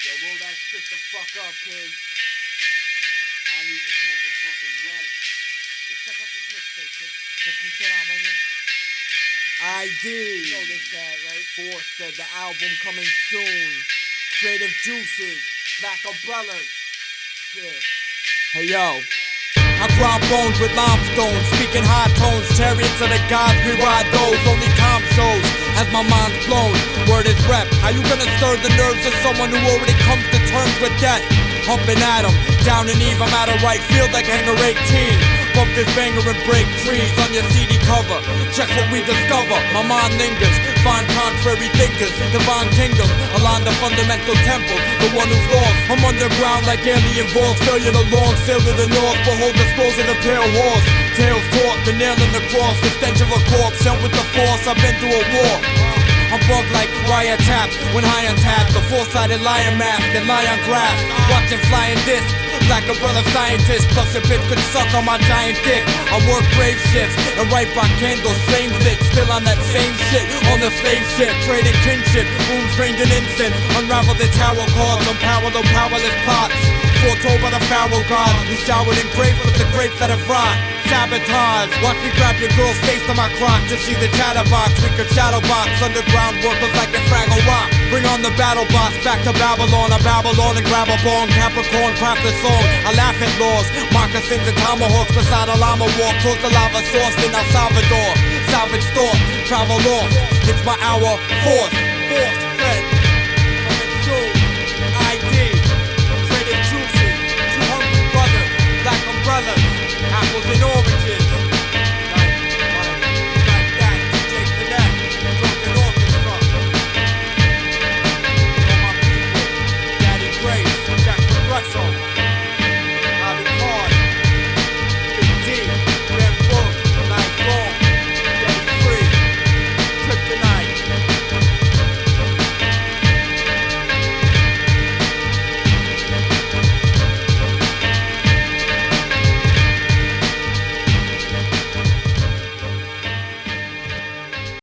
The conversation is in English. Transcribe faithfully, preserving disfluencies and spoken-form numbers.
Yo, roll that shit the fuck up, kid. I need to smoke the fucking blood. Yo, check out this mixtape, kid. Check this shit out right here. I D. You know this guy, right? Force said the album coming soon. Creative Juices, Black Umbrellas. Yeah. Hey, yo. I grind bones with limestone, speaking high tones, chariots of the gods, we ride those, only time shows, as my mind's blown, word is rep, how you gonna stir the nerves of someone who already comes to terms with death, humping at 'em, down in Eve, I'm at a right field like Hangar eighteen, bump this banger and break trees on your C D cover, check what we discover, my mind lingers, find contrary thinkers, divine kingdom, align the fundamental temple, the one who's lost, I'm underground like alien balls, cellular lawn, sail to the north, behold the scrolls of the pale horse, tails taut, the nail in the cross, the stench of a corpse, sent with the force, I've been through a war. I'm bugged like wiretaps, when high on tap, the four-sided lion mask and lion graph, watching flying discs, Black Umbrella scientist, plus a bitch could suck on my giant dick. I work grave shifts and write by candles, flame lit, still on that same shit, on the slave ship, trading kinship, wounds drained in incense, unravel the tarot cards, unparalleled powerless plots, foretold by the pharaoh god, who showered in grapes with the grapes that have rot. Sabotage, watch me grab your girl's face to my crotch. If she's a chatterbox, we could shadow box. Underground workers like a Fraggle Rock. Bring on the battle box, back to Babylon. I Babylon and grab a bone. Capricorn, craft a song. I laugh at laws, moccasins and tomahawks beside a llama walk towards the lava source in El Salvador. Salvage thought, travel off. It's my hour, fourth, fourth, red.